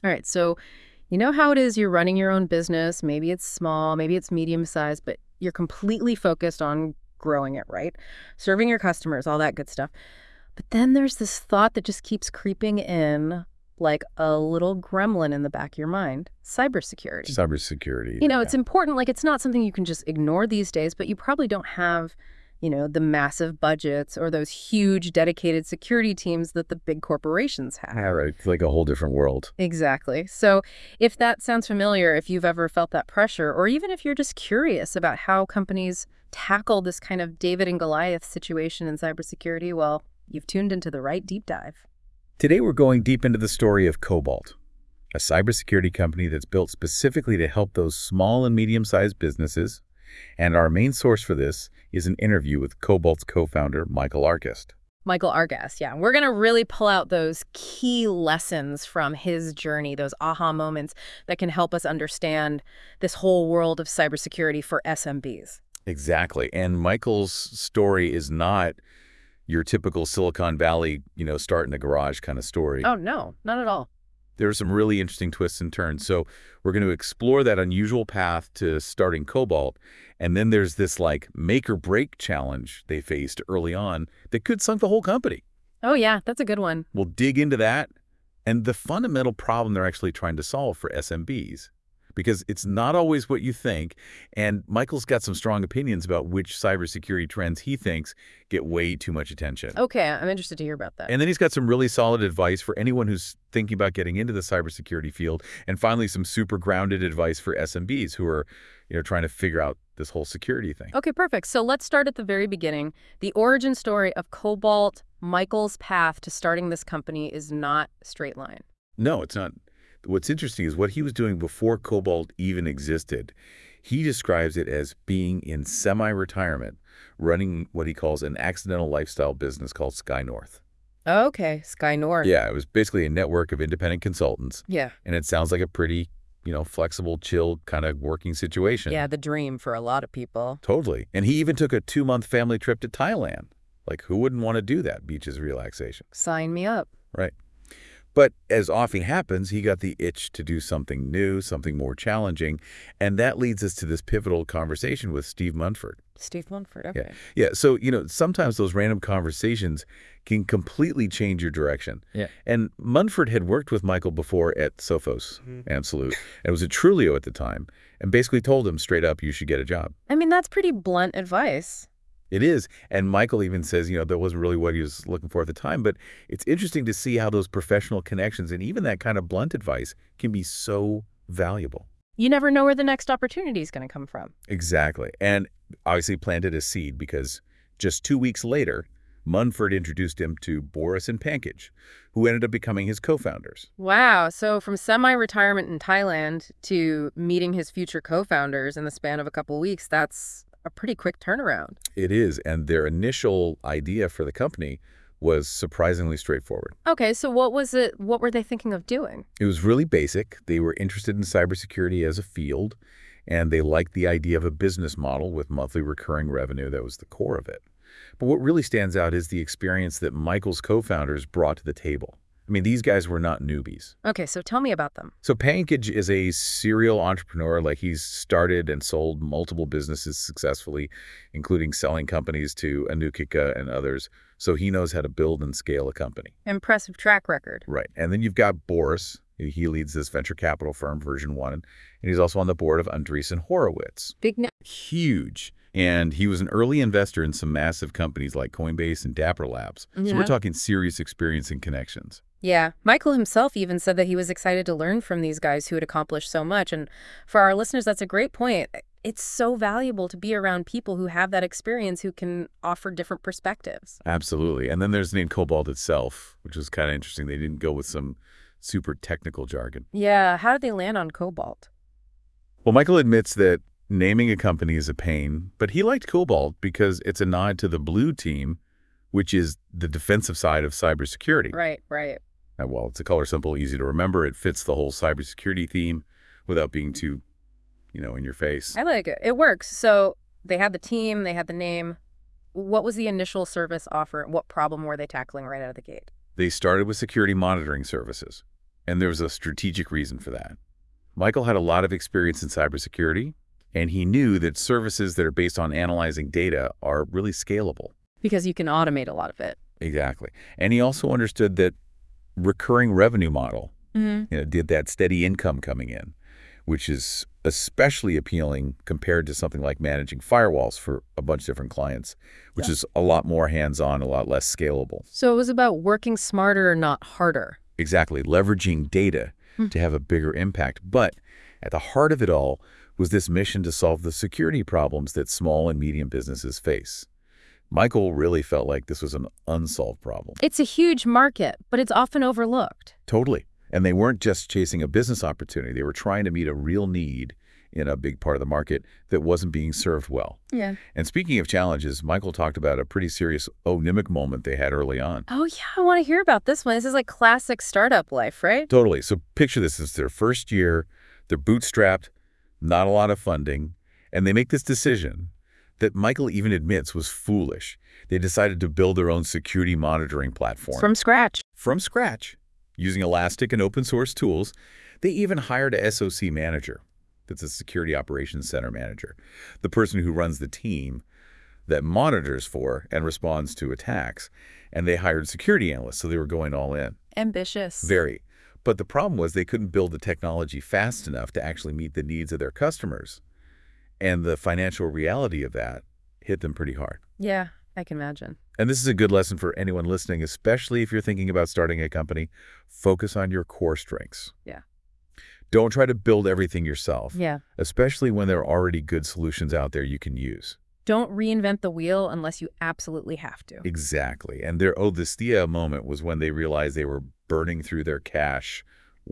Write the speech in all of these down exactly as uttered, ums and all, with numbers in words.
All right, so you know how it is you're running your own business. Maybe it's small, maybe it's medium sized, but you're completely focused on growing it, right? Serving your customers, all that good stuff. But then there's this thought that just keeps creeping in like a little gremlin in the back of your mind, cybersecurity. Cybersecurity. You know, Yeah. it's important. Like, it's not something you can just ignore these days, but you probably don't have, you know, the massive budgets or those huge dedicated security teams that the big corporations have. Yeah, right. It's like a whole different world. Exactly. So if that sounds familiar, if you've ever felt that pressure, or even if you're just curious about how companies tackle this kind of David and Goliath situation in cybersecurity, well, you've tuned into the right deep dive. Today we're going deep into the story of Cobalt, a cybersecurity company that's built specifically to help those small and medium-sized businesses. And our main source for this is an interview with Cobalt's co-founder, Michael Arkest. Michael Arkest, yeah. We're going to really pull out those key lessons from his journey, those aha moments that can help us understand this whole world of cybersecurity for S M Bs. Exactly. And Michael's story is not your typical Silicon Valley, you know, start in a garage kind of story. Oh, no, not at all. There are some really interesting twists and turns. So we're going to explore that unusual path to starting Cobalt. And then there's this like make or break challenge they faced early on that could sunk the whole company. Oh, yeah, that's a good one. We'll dig into that and the fundamental problem they're actually trying to solve for S M Bs. Because it's not always what you think, and Michael's got some strong opinions about which cybersecurity trends he thinks get way too much attention. Okay, I'm interested to hear about that. And then he's got some really solid advice for anyone who's thinking about getting into the cybersecurity field, and finally some super grounded advice for S M Bs who are, you know, trying to figure out this whole security thing. Okay, perfect. So let's start at the very beginning. The origin story of Cobalt. Michael's path to starting this company is not a straight line. No, it's not. What's interesting is what he was doing before Cobalt even existed. He describes it as being in semi-retirement, running what he calls an accidental lifestyle business called Sky North. Okay, Sky North. Yeah, it was basically a network of independent consultants. Yeah. And it sounds like a pretty, you know, flexible, chill kind of working situation. Yeah, the dream for a lot of people. Totally. And he even took a two-month family trip to Thailand. Like, who wouldn't want to do that? Beaches relaxation. Sign me up. Right. But as often happens, he got the itch to do something new, something more challenging, and that leads us to this pivotal conversation with Steve Munford. Steve Munford, okay. Yeah, yeah. So, you know, sometimes those random conversations can completely change your direction. Yeah. And Munford had worked with Michael before at Sophos Mm-hmm. and Salute, and was at Trulio at the time, and basically told him straight up, you should get a job. I mean, that's pretty blunt advice. It is. And Michael even says, you know, that wasn't really what he was looking for at the time. But it's interesting to see how those professional connections and even that kind of blunt advice can be so valuable. You never know where the next opportunity is going to come from. Exactly. And obviously planted a seed because just two weeks later, Munford introduced him to Boris and Pankaj, who ended up becoming his co-founders. Wow. So from semi-retirement in Thailand to meeting his future co-founders in the span of a couple weeks, that's a pretty quick turnaround. It is. And their initial idea for the company was surprisingly straightforward. Okay, so what was it? What were they thinking of doing? It was really basic. They were interested in cybersecurity as a field, and they liked the idea of a business model with monthly recurring revenue. That was the core of it. But what really stands out is the experience that Michael's co-founders brought to the table. I mean, these guys were not newbies. Okay, so tell me about them. So Pankaj is a serial entrepreneur. Like, he's started and sold multiple businesses successfully, including selling companies to Anukika and others. So he knows how to build and scale a company. Impressive track record. Right. And then you've got Boris. He leads this venture capital firm, Version One, and he's also on the board of Andreessen Horowitz. Big na- Huge. And he was an early investor in some massive companies like Coinbase and Dapper Labs. So Yeah. we're talking serious experience and connections. Yeah, Michael himself even said that he was excited to learn from these guys who had accomplished so much. And for our listeners, that's a great point. It's so valuable to be around people who have that experience, who can offer different perspectives. Absolutely. And then there's the name Cobalt itself, which is kind of interesting. They didn't go with some super technical jargon. Yeah, how did they land on Cobalt? Well, Michael admits that naming a company is a pain, but he liked Cobalt because it's a nod to the blue team, which is the defensive side of cybersecurity. Right, right. And while it's a color symbol, easy to remember, it fits the whole cybersecurity theme without being too, you know, in your face. I like it. It works. So they had the team, they had the name. What was the initial service offer? What problem were they tackling right out of the gate? They started with security monitoring services. And there was a strategic reason for that. Michael had a lot of experience in cybersecurity, and he knew that services that are based on analyzing data are really scalable. Because you can automate a lot of it. Exactly. And he also understood that recurring revenue model, Mm-hmm. you know, did that steady income coming in, which is especially appealing compared to something like managing firewalls for a bunch of different clients, which Yeah. is a lot more hands-on, a lot less scalable. So it was about working smarter, not harder. Exactly, leveraging data Hmm. to have a bigger impact. But at the heart of it all was this mission to solve the security problems that small and medium businesses face. Michael really felt like this was an unsolved problem. It's a huge market, but it's often overlooked. Totally. And they weren't just chasing a business opportunity. They were trying to meet a real need in a big part of the market that wasn't being served well. Yeah. And speaking of challenges, Michael talked about a pretty serious oh-nimic moment they had early on. Oh, yeah, I want to hear about this one. This is like classic startup life, right? Totally. So picture this as their first year, they're bootstrapped, not a lot of funding, and they make this decision that Michael even admits was foolish. They decided to build their own security monitoring platform. From scratch. From scratch. Using Elastic and open source tools, they even hired a S O C manager. That's a Security Operations Center manager, the person who runs the team that monitors for and responds to attacks. And they hired security analysts, so they were going all in. Ambitious. Very. But the problem was they couldn't build the technology fast enough to actually meet the needs of their customers. And the financial reality of that hit them pretty hard. Yeah, I can imagine. And this is a good lesson for anyone listening, especially if you're thinking about starting a company. Focus on your core strengths. Yeah. Don't try to build everything yourself, Yeah. especially when there are already good solutions out there you can use. Don't reinvent the wheel unless you absolutely have to. Exactly. And their Odysseia moment was when they realized they were burning through their cash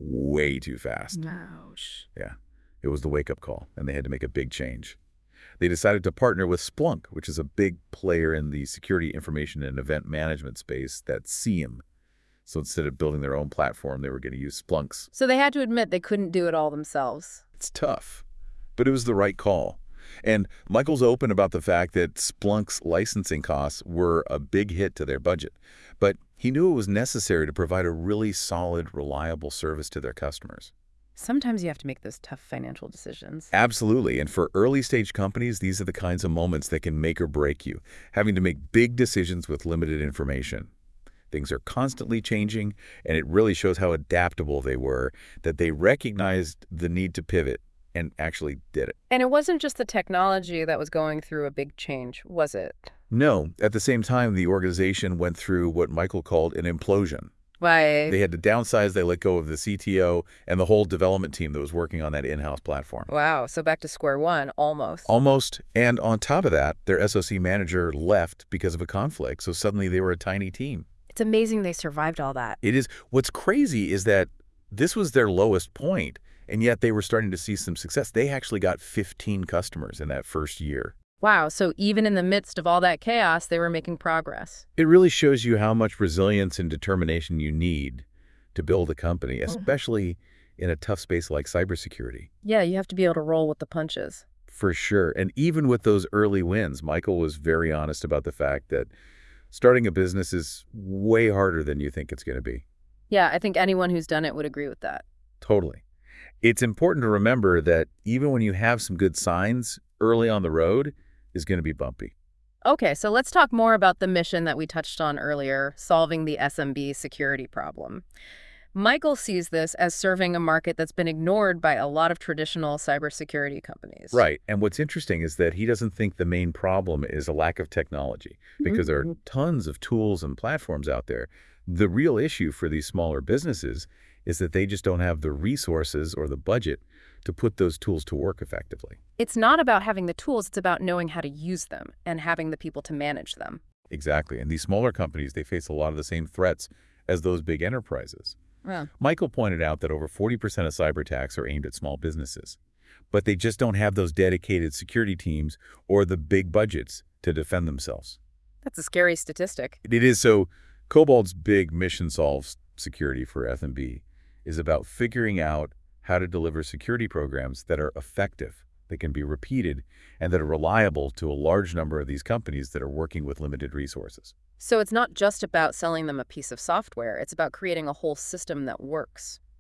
way too fast. Ouch. Yeah. It was the wake-up call, and they had to make a big change. They decided to partner with Splunk, which is a big player in the security information and event management space, that's S I E M. So instead of building their own platform, they were going to use Splunk's. So they had to admit they couldn't do it all themselves. It's tough, but it was the right call. And Michael's open about the fact that Splunk's licensing costs were a big hit to their budget, but he knew it was necessary to provide a really solid, reliable service to their customers. Sometimes you have to make those tough financial decisions. Absolutely. And for early-stage companies, these are the kinds of moments that can make or break you, having to make big decisions with limited information. Things are constantly changing, and it really shows how adaptable they were, that they recognized the need to pivot and actually did it. And it wasn't just the technology that was going through a big change, was it? No. At the same time, the organization went through what Michael called an implosion. Why? They had to downsize, they let go of the C T O and the whole development team that was working on that in-house platform. Wow, so back to square one, almost. Almost. And on top of that, their S O C manager left because of a conflict, so suddenly they were a tiny team. It's amazing they survived all that. It is. What's crazy is that this was their lowest point, and yet they were starting to see some success. They actually got fifteen customers in that first year. Wow, so even in the midst of all that chaos, they were making progress. It really shows you how much resilience and determination you need to build a company, especially in a tough space like cybersecurity. Yeah, you have to be able to roll with the punches. For sure. And even with those early wins, Michael was very honest about the fact that starting a business is way harder than you think it's going to be. Yeah, I think anyone who's done it would agree with that. Totally. It's important to remember that even when you have some good signs, early on the road is going to be bumpy. Okay, so let's talk more about the mission that we touched on earlier, solving the S M B security problem. Michael sees this as serving a market that's been ignored by a lot of traditional cybersecurity companies. Right. And what's interesting is that he doesn't think the main problem is a lack of technology, because there are tons of tools and platforms out there. The real issue for these smaller businesses is that they just don't have the resources or the budget to put those tools to work effectively. It's not about having the tools, it's about knowing how to use them and having the people to manage them. Exactly. And these smaller companies, they face a lot of the same threats as those big enterprises. Yeah. Michael pointed out that over forty percent of cyber attacks are aimed at small businesses, but they just don't have those dedicated security teams or the big budgets to defend themselves. That's a scary statistic. It is. So Cobalt's big mission solves security for F M B is about figuring out how to deliver security programs that are effective, that can be repeated, and that are reliable to a large number of these companies that are working with limited resources. So it's not just about selling them a piece of software, it's about creating a whole system that works.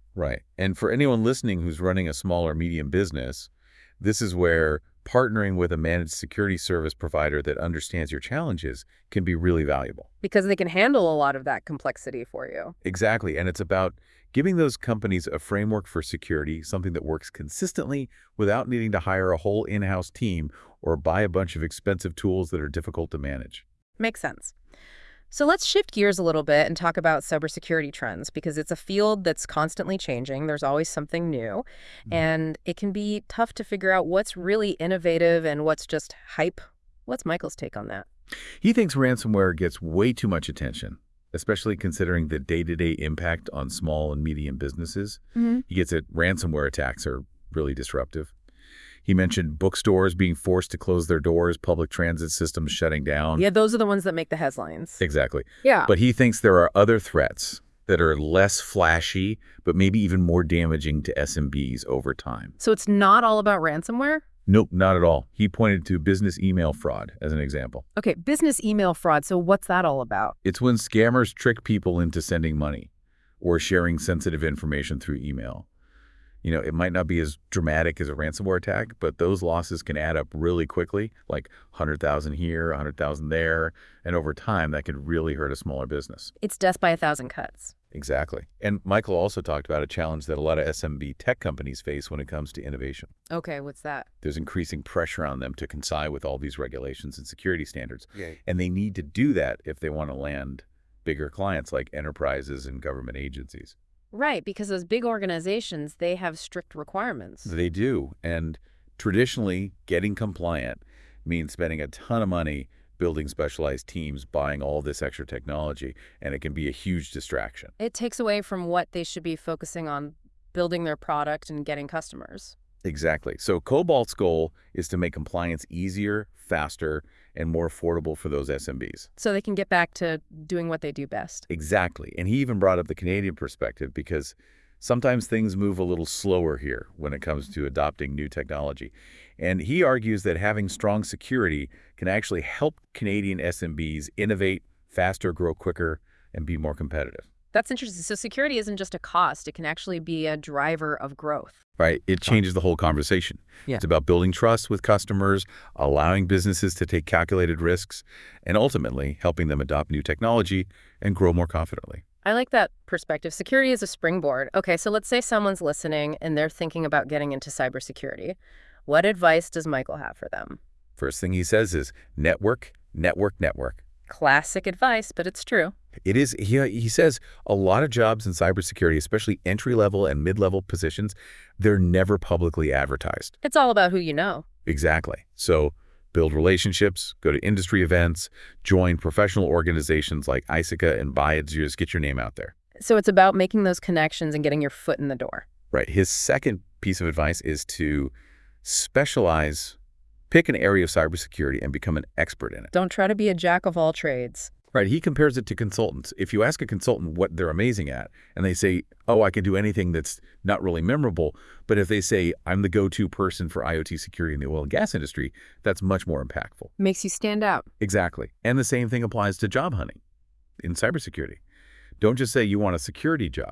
Right. And for anyone listening who's running a small or medium business, this is where partnering with a managed security service provider that understands your challenges can be really valuable. Because they can handle a lot of that complexity for you. Exactly. And it's about giving those companies a framework for security, something that works consistently without needing to hire a whole in-house team or buy a bunch of expensive tools that are difficult to manage. Makes sense. So let's shift gears a little bit and talk about cybersecurity trends, because it's a field that's constantly changing. There's always something new, Mhm. and it can be tough to figure out what's really innovative and what's just hype. What's Michael's take on that? He thinks ransomware gets way too much attention, especially considering the day-to-day impact on small and medium businesses. Mm-hmm. He gets it, ransomware attacks are really disruptive. He mentioned bookstores being forced to close their doors, public transit systems shutting down. Yeah, those are the ones that make the headlines. Exactly. Yeah. But he thinks there are other threats that are less flashy, but maybe even more damaging to S M Bs over time. So it's not all about ransomware? Nope, not at all. He pointed to business email fraud as an example. Okay, business email fraud. So what's that all about? It's when scammers trick people into sending money or sharing sensitive information through email. You know, it might not be as dramatic as a ransomware attack, but those losses can add up really quickly, like one hundred thousand here, one hundred thousand there, and over time that could really hurt a smaller business. It's death by a thousand cuts. Exactly. And Michael also talked about a challenge that a lot of S M B tech companies face when it comes to innovation. Okay, what's that? There's increasing pressure on them to comply with all these regulations and security standards. Yeah. And they need to do that if they want to land bigger clients like enterprises and government agencies. Right, because those big organizations, they have strict requirements. They do. And traditionally, getting compliant means spending a ton of money building specialized teams, buying all this extra technology, and it can be a huge distraction. It takes away from what they should be focusing on, building their product and getting customers. Exactly. So Cobalt's goal is to make compliance easier, faster, and more affordable for those S M Bs. So they can get back to doing what they do best. Exactly. And he even brought up the Canadian perspective because sometimes things move a little slower here when it comes to adopting new technology. And he argues that having strong security can actually help Canadian S M Bs innovate faster, grow quicker, and be more competitive. That's interesting. So security isn't just a cost. It can actually be a driver of growth. Right? It changes the whole conversation. Yeah. It's about building trust with customers, allowing businesses to take calculated risks, and ultimately helping them adopt new technology and grow more confidently. I like that perspective. Security is a springboard. Okay, so let's say someone's listening and they're thinking about getting into cybersecurity. What advice does Michael have for them? First thing he says is network, network, network. Classic advice, but it's true. It is, he, he says, a lot of jobs in cybersecurity, especially entry-level and mid-level positions, they're never publicly advertised. It's all about who you know. Exactly. So build relationships, go to industry events, join professional organizations like I S A C A and B I A D S, just get your name out there. So it's about making those connections and getting your foot in the door. Right. His second piece of advice is to specialize, pick an area of cybersecurity and become an expert in it. Don't try to be a jack of all trades. Right. He compares it to consultants. If you ask a consultant what they're amazing at, and they say, oh, I can do anything that's not really memorable, but if they say, I'm the go-to person for I O T security in the oil and gas industry, that's much more impactful. Makes you stand out. Exactly. And the same thing applies to job hunting in cybersecurity. Don't just say you want a security job.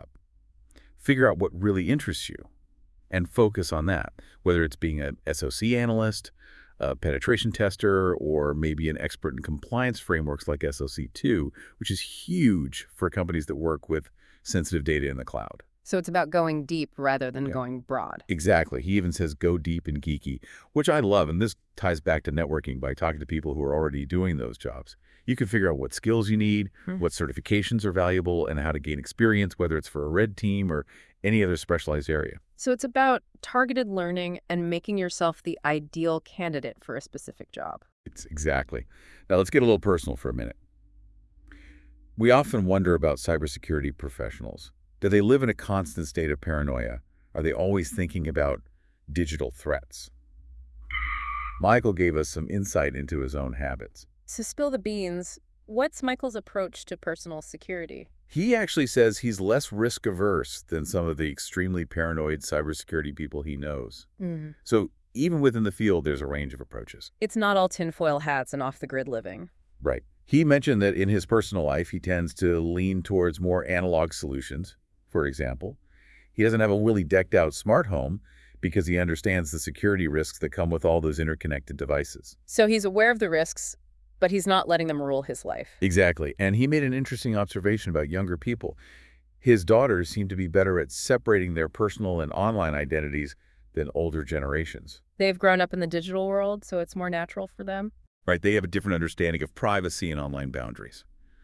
Figure out what really interests you and focus on that, whether it's being an S O C analyst, a penetration tester, or maybe an expert in compliance frameworks like S O C two, which is huge for companies that work with sensitive data in the cloud. So it's about going deep rather than Yeah. going broad. Exactly. He even says go deep and geeky, which I love. And this ties back to networking by talking to people who are already doing those jobs. You can figure out what skills you need, Hmm. what certifications are valuable, and how to gain experience, whether it's for a red team or any other specialized area. So it's about targeted learning and making yourself the ideal candidate for a specific job. It's exactly. Now let's get a little personal for a minute. We often wonder about cybersecurity professionals. Do they live in a constant state of paranoia? Are they always thinking about digital threats? Michael gave us some insight into his own habits. So spill the beans. What's Michael's approach to personal security? He actually says he's less risk-averse than some of the extremely paranoid cybersecurity people he knows. Mm. So even within the field, there's a range of approaches. It's not all tinfoil hats and off-the-grid living. Right. He mentioned that in his personal life, he tends to lean towards more analog solutions, for example. He doesn't have a really decked out smart home because he understands the security risks that come with all those interconnected devices. So he's aware of the risks, but he's not letting them rule his life. Exactly. And he made an interesting observation about younger people. His daughters seem to be better at separating their personal and online identities than older generations. They've grown up in the digital world, so it's more natural for them. Right, they have a different understanding of privacy and online boundaries.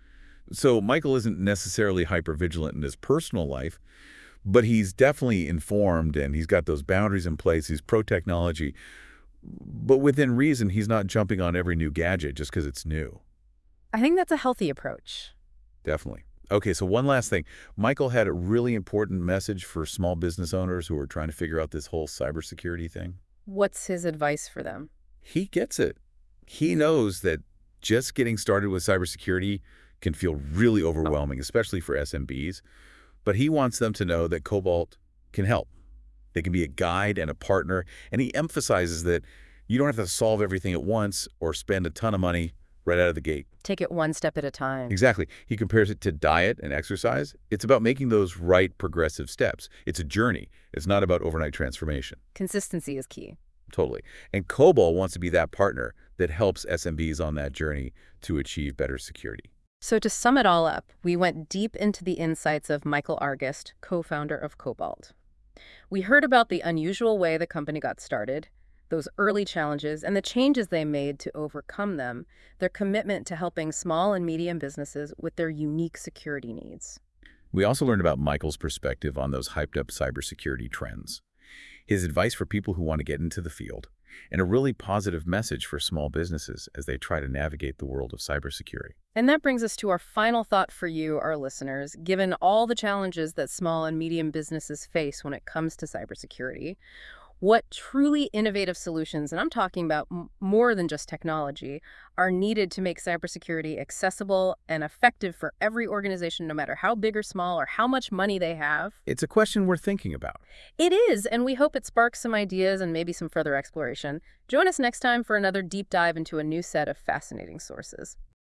So Michael isn't necessarily hypervigilant in his personal life, but he's definitely informed and he's got those boundaries in place. He's pro-technology. But within reason, he's not jumping on every new gadget just because it's new. I think that's a healthy approach. Definitely. Okay, so one last thing. Michael had a really important message for small business owners who are trying to figure out this whole cybersecurity thing. What's his advice for them? He gets it. He knows that just getting started with cybersecurity can feel really overwhelming, especially for S M Bs. But he wants them to know that Cobalt can help. They can be a guide and a partner. And he emphasizes that you don't have to solve everything at once or spend a ton of money right out of the gate. Take it one step at a time. Exactly. He compares it to diet and exercise. It's about making those right progressive steps. It's a journey. It's not about overnight transformation. Consistency is key. Totally. And Cobalt wants to be that partner that helps S M Bs on that journey to achieve better security. So to sum it all up, we went deep into the insights of Michael Argist, co-founder of Cobalt. We heard about the unusual way the company got started, those early challenges, and the changes they made to overcome them, their commitment to helping small and medium businesses with their unique security needs. We also learned about Michael's perspective on those hyped-up cybersecurity trends, his advice for people who want to get into the field, and a really positive message for small businesses as they try to navigate the world of cybersecurity. And that brings us to our final thought for you, our listeners. Given all the challenges that small and medium businesses face when it comes to cybersecurity, what truly innovative solutions, and I'm talking about m more than just technology, are needed to make cybersecurity accessible and effective for every organization, no matter how big or small or how much money they have? It's a question we're thinking about. It is, and we hope it sparks some ideas and maybe some further exploration. Join us next time for another deep dive into a new set of fascinating sources.